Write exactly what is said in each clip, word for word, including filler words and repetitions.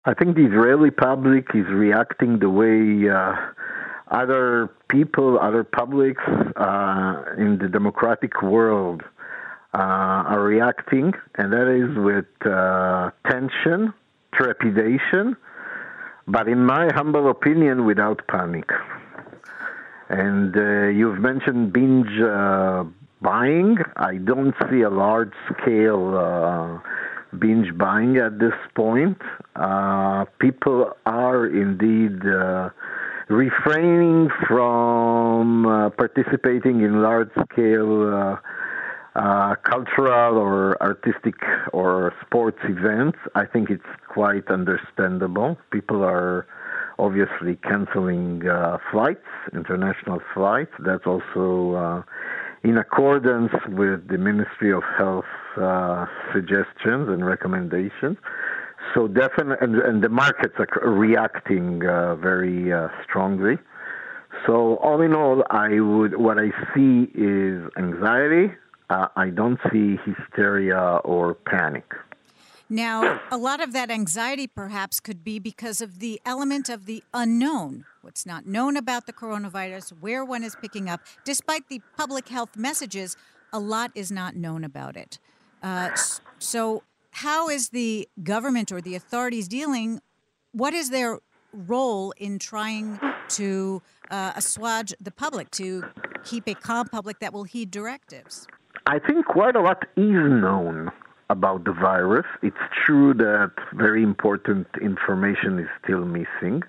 I think the Israeli public is reacting the way uh, other people, other publics uh, in the democratic world uh, are reacting, and that is with uh, tension, trepidation, but in my humble opinion, without panic. And uh, you've mentioned binge uh, buying. I don't see a large scale uh, binge buying at this point. Uh, people are indeed uh, refraining from uh, participating in large scale uh, uh, cultural or artistic or sports events. I think it's quite understandable. People are obviously canceling uh, flights, international flights. That's also uh, in accordance with the Ministry of Health uh, suggestions and recommendations. So definitely, and, and the markets are reacting uh, very uh, strongly. So all in all, I would what I see is anxiety. Uh, I don't see hysteria or panic. Now, a lot of that anxiety perhaps could be because of the element of the unknown, what's not known about the coronavirus, where one is picking up. Despite the public health messages, a lot is not known about it. Uh, so how is the government or the authorities dealing? What is their role in trying to uh, assuage the public, to keep a calm public that will heed directives? I think quite a lot is known about the virus. It's true that very important information is still missing.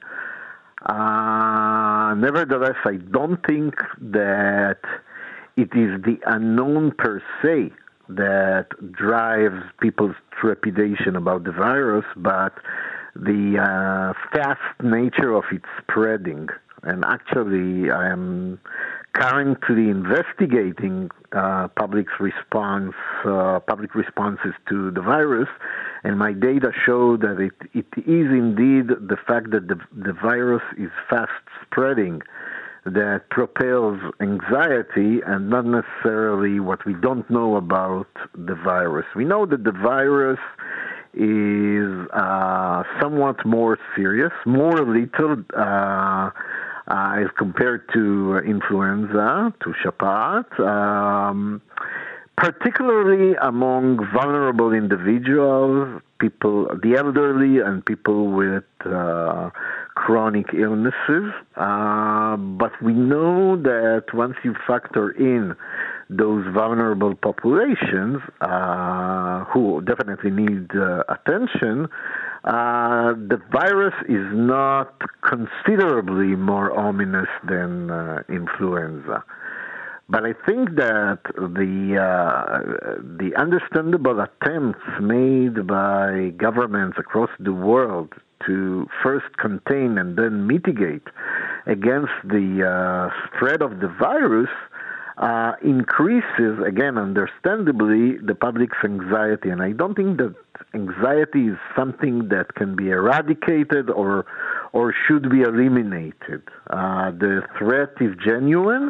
Uh, nevertheless, I don't think that it is the unknown per se that drives people's trepidation about the virus, but the uh, fast nature of its spreading. And actually, I am currently investigating uh, public's response, uh, public responses to the virus, and my data show that it, it is indeed the fact that the, the virus is fast spreading that propels anxiety, and not necessarily what we don't know about the virus. We know that the virus is uh, somewhat more serious, more lethal, uh, Uh, as compared to influenza, to Shapat, um, particularly among vulnerable individuals, people, the elderly, and people with uh, chronic illnesses. Uh, but we know that once you factor in those vulnerable populations uh, who definitely need uh, attention, Uh, the virus is not considerably more ominous than uh, influenza. But I think that the uh, the understandable attempts made by governments across the world to first contain and then mitigate against the uh, spread of the virus uh, increases, again, understandably, the public's anxiety. And I don't think that anxiety is something that can be eradicated or or should be eliminated. Uh, the threat is genuine.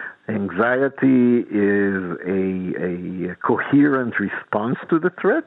Anxiety is a, a coherent response to the threat.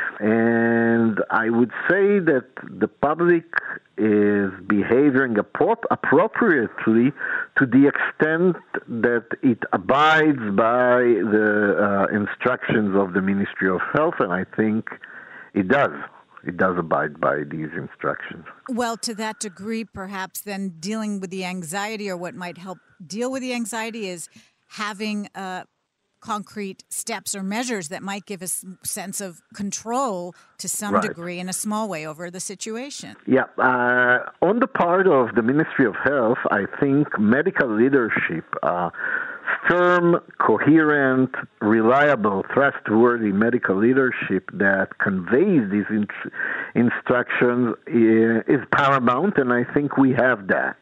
And I would say that the public is behaving appro- appropriately to the extent that it abides by the uh, instructions of the Ministry of Health, and I think it does. It does abide by these instructions. Well, to that degree, perhaps then dealing with the anxiety, or what might help deal with the anxiety, is having uh, concrete steps or measures that might give us a sense of control to some Right. degree in a small way over the situation. Yeah. Uh, on the part of the Ministry of Health, I think medical leadership, uh, firm, coherent, reliable, trustworthy medical leadership that conveys these in- instructions is, is paramount, and I think we have that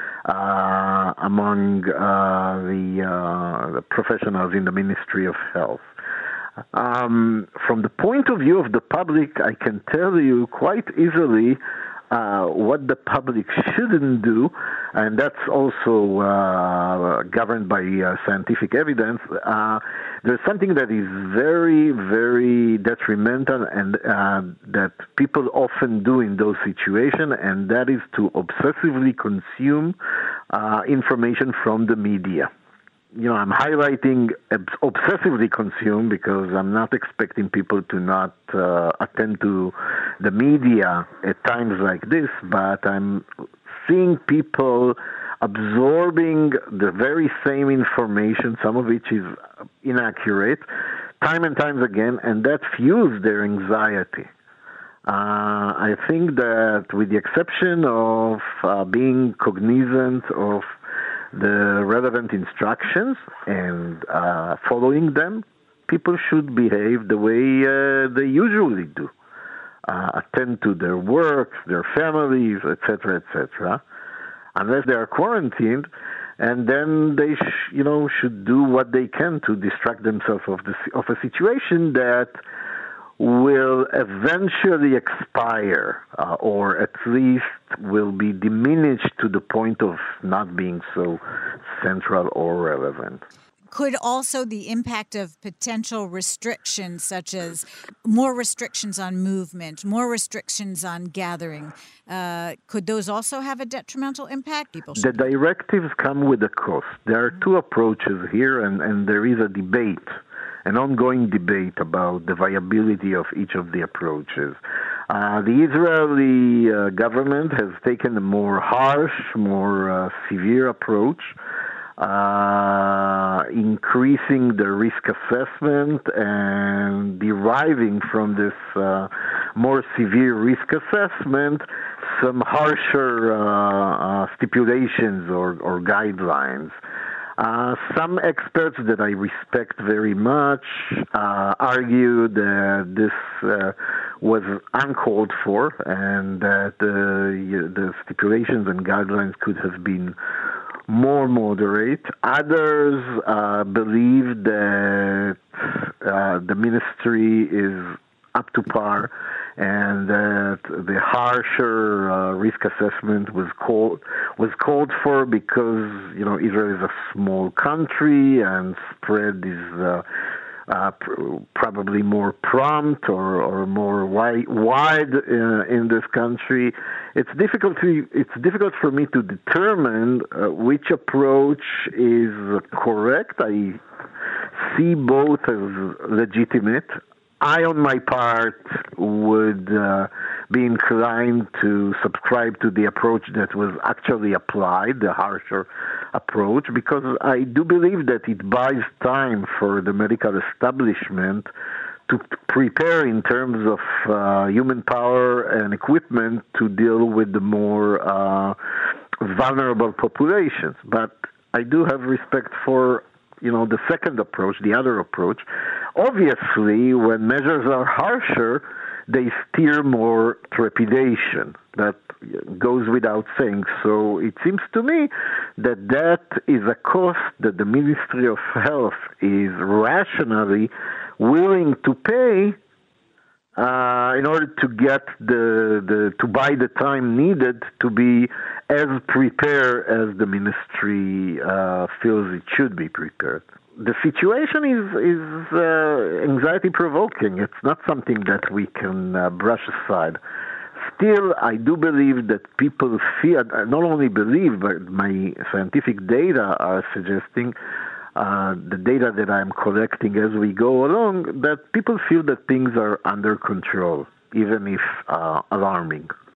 uh, among uh, the, uh, the professionals in the Ministry of Health. Um, from the point of view of the public, I can tell you quite easily uh, what the public shouldn't do, and that's also uh, governed by uh, scientific evidence. Uh, there's something that is very, very detrimental and uh, that people often do in those situations, and that is to obsessively consume uh, information from the media. You know, I'm highlighting obsessively consume because I'm not expecting people to not uh, attend to the media at times like this, but I'm seeing people absorbing the very same information, some of which is inaccurate, time and time again, and that fuels their anxiety. Uh, I think that with the exception of uh, being cognizant of the relevant instructions and uh, following them, people should behave the way uh, they usually do. Uh, attend to their work, their families, et cetera, et cetera, unless they are quarantined, and then they, sh- you know, should do what they can to distract themselves of the of a situation that will eventually expire, uh, or at least will be diminished to the point of not being so central or relevant. Could also the impact of potential restrictions, such as more restrictions on movement, more restrictions on gathering, uh, could those also have a detrimental impact? People the directives come with a cost. There are two approaches here, and, and there is a debate, an ongoing debate about the viability of each of the approaches. Uh, the Israeli uh, government has taken a more harsh, more uh, severe approach, uh, increasing the risk assessment and deriving from this uh, more severe risk assessment some harsher uh, uh, stipulations or, or guidelines. Uh, some experts that I respect very much uh, argue that this uh, was uncalled for and that uh, the stipulations and guidelines could have been more moderate. Others uh, believe that uh, the ministry is up to par and that the harsher uh, risk assessment was called was called for because, you know, Israel is a small country and spread is uh, uh, pr- probably more prompt or, or more wide, wide uh, in this country. It's difficult to, it's difficult for me to determine uh, which approach is correct. I see both as legitimate. I, on my part, would uh, be inclined to subscribe to the approach that was actually applied, the harsher approach, because I do believe that it buys time for the medical establishment to prepare in terms of uh, human power and equipment to deal with the more uh, vulnerable populations. But I do have respect for, you know, the second approach, the other approach. Obviously, when measures are harsher, they steer more trepidation. That goes without saying. So it seems to me that that is a cost that the Ministry of Health is rationally willing to pay uh, in order to get the, the to buy the time needed to be as prepared as the ministry uh, feels it should be prepared. The situation is is uh, anxiety-provoking. It's not something that we can uh, brush aside. Still, I do believe that people feel, not only believe, but my scientific data are suggesting, uh, the data that I'm collecting as we go along, that people feel that things are under control, even if uh, alarming.